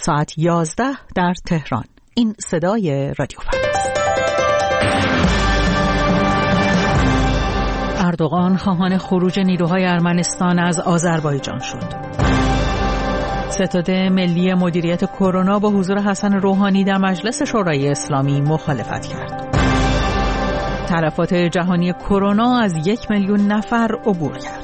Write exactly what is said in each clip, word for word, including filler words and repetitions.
ساعت یازده در تهران. این صدای رادیو فردا است. اردوغان خواهان خروج نیروهای ارمنستان از آذربایجان شد. ستاد ملی مدیریت کرونا با حضور حسن روحانی در مجلس شورای اسلامی مخالفت کرد. تلفات جهانی کرونا از یک میلیون نفر عبور کرد.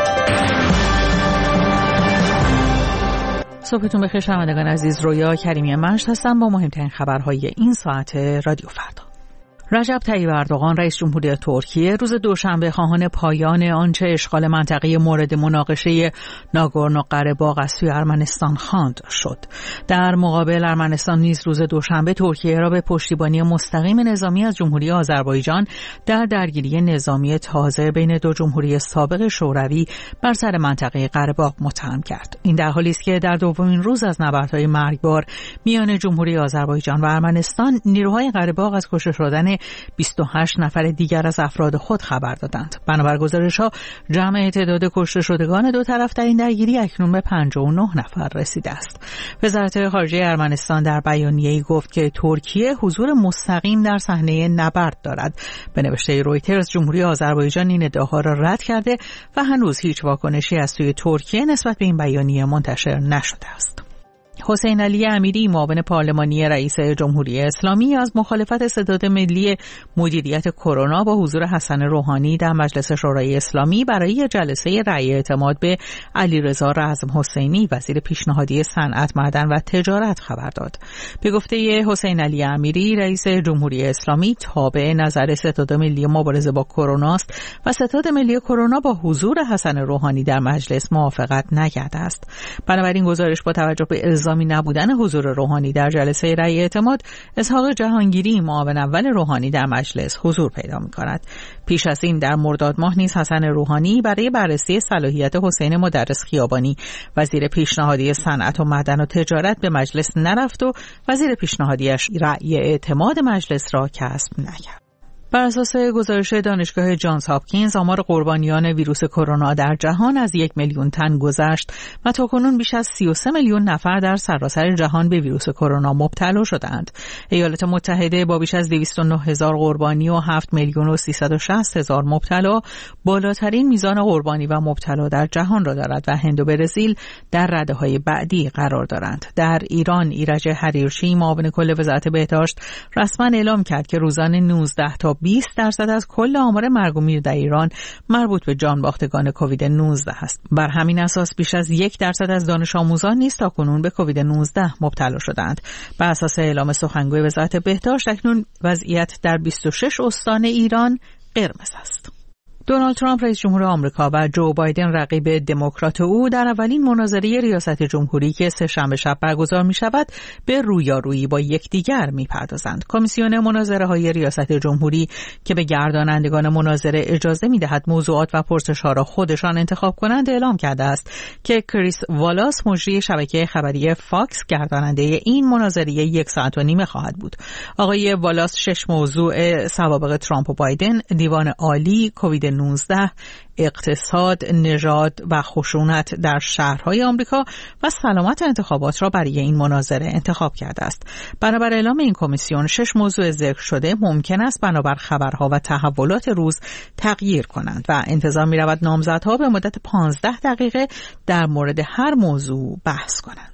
صبحتون بخیر شنوندگان عزیز، رویا کریمی مجد هستم با مهمترین خبرهای این ساعت رادیو فردا. رجب طیب اردوغان رئیس جمهوری ترکیه روز دوشنبه خواهان پایان آنچه اشغال منطقه مورد مناقشه ناگورنو قره‌باغ از سوی ارمنستان خواند شد. در مقابل ارمنستان نیز روز دوشنبه ترکیه را به پشتیبانی مستقیم نظامی از جمهوری آذربایجان در درگیری نظامی تازه بین دو جمهوری سابق شوروی بر سر منطقه قره‌باغ متهم کرد. این در حالی است که در دومین روز از نبردهای مرگبار میان جمهوری آذربایجان و ارمنستان نیروهای قره‌باغ از کشته شدن بیست و هشت نفر دیگر از افراد خود خبر دادند. بنابر گزارش‌ها جمع تعداد کشته شدگان دو طرف در این درگیری اکنون به پنجاه و نه نفر رسیده است. وزارت خارجه ارمنستان در بیانیه‌ای گفت که ترکیه حضور مستقیم در صحنه نبرد دارد. به نوشته رویترز جمهوری آذربایجان این ادعاها را رد کرده و هنوز هیچ واکنشی از سوی ترکیه نسبت به این بیانیه منتشر نشده است. حسین علی امیری معاون پارلمانی رئیس جمهوری اسلامی از مخالفت ستاد ملی مدیریت کرونا با حضور حسن روحانی در مجلس شورای اسلامی برای جلسه رأی اعتماد به علیرضا رزم حسینی وزیر پیشنهادی صنعت، معدن و تجارت خبر داد. به گفته حسین علی امیری رئیس جمهوری اسلامی تابع نظر ستاد ملی مبارزه با کرونا است و ستاد ملی کرونا با حضور حسن روحانی در مجلس موافقت نکرده است. بنابراین گزارش با توجه به الزامی نبودن حضور روحانی در جلسه رأی اعتماد، اسحاق جهانگیری معاون اول روحانی در مجلس حضور پیدا می‌کند. پیش از این در مرداد ماه نیز حسن روحانی برای بررسی صلاحیت حسین مدرس خیابانی وزیر پیشنهادی صنعت و معدن و تجارت به مجلس نرفت و وزیر پیشنهادیش رأی اعتماد مجلس را کسب نکرد. بر اساس گزارش دانشگاه جانز هاپکینز آمار قربانیان ویروس کرونا در جهان از یک میلیون تن گذشت و تاکنون بیش از سی و سه میلیون نفر در سراسر جهان به ویروس کرونا مبتلا شدند. ایالات متحده با بیش از دویست و نه هزار قربانی و هفت میلیون و سیصد و شصت هزار مبتلا بالاترین میزان قربانی و مبتلا در جهان را دارد و هند و برزیل در رده‌های بعدی قرار دارند. در ایران ایرج حریرچی معاون کل وزارت بهداشت رسما اعلام کرد که روزانه نوزده تا بیست درصد از کل آمار مرگ و میر در ایران مربوط به جانباختگان کووید نوزده است. بر همین اساس بیش از یک درصد از دانش آموزان نیز تاکنون به کووید نوزده مبتلا شدند. بر اساس اعلام سخنگوی وزارت بهداشت اکنون وضعیت در بیست و شش استان ایران قرمز است. دونالد ترامپ رئیس جمهور آمریکا و جو بایدن رقیب دموکرات او در اولین مناظره ریاست جمهوری که سه شنبه شب برگزار می شود به رویارویی با یکدیگر می پردازند. کمیسیون مناظره های ریاست جمهوری که به گردانندگان مناظره اجازه می دهد موضوعات و پرسش ها را خودشان انتخاب کنند اعلام کرده است که کریس والاس مجری شبکه خبری فاکس گرداننده این مناظره یک ساعت و نیمه خواهد بود. آقای والاس شش موضوع سوابق ترامپ و بایدن، دیوان عالی، کووید نوزده، اقتصاد، نژاد و خشونت در شهرهای آمریکا و سلامت انتخابات را برای این مناظره انتخاب کرده است. بنابر اعلام این کمیسیون شش موضوع ذکر شده ممکن است بنابر خبرها و تحولات روز تغییر کنند و انتظار می رود نامزدها به مدت پانزده دقیقه در مورد هر موضوع بحث کنند.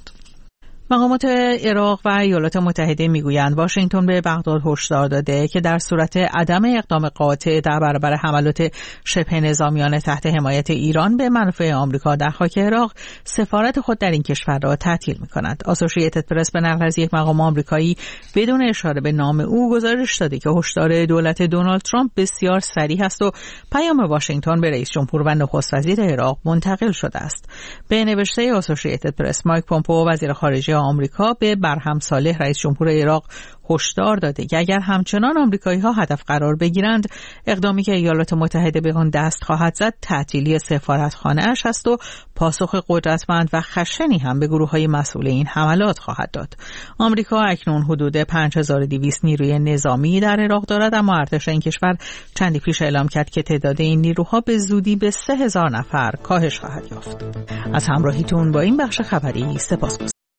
مقامات عراق و ایالات متحده میگویند واشنگتن به بغداد هشدار داده که در صورت عدم اقدام قاطع در برابر حملات شبه نظامیان تحت حمایت ایران به منافع آمریکا در خاک عراق، سفارت خود در این کشور را تعطیل می‌کند. آسوشییتد پرس به نقل از یک مقام آمریکایی بدون اشاره به نام او گزارش داده که هشدار دولت دونالد ترامپ بسیار صریح است و پیام واشنگتن به رئیس جمهور و نخست وزیر عراق منتقل شده است. به نوشته آسوشییتد پرس، مایک پومپئو وزیر خارجه آمریکا به برهم صالح رئیس جمهور عراق هشدار داده که اگر همچنان آمریکایی‌ها هدف قرار بگیرند، اقدامی که ایالات متحده به آن دست خواهد زد تعطیلی سفارتخانه‌اش است و پاسخ قدرتمند و خشنی هم به گروه‌های مسئول این حملات خواهد داد. آمریکا اکنون حدود پنج هزار و دویست نیروی نظامی در عراق دارد، اما ارتش این کشور چندی پیش اعلام کرد که تعداد این نیروها به زودی به سه هزار نفر کاهش خواهد یافت. از همراهیتون با این بخش خبری سپاسگزارم.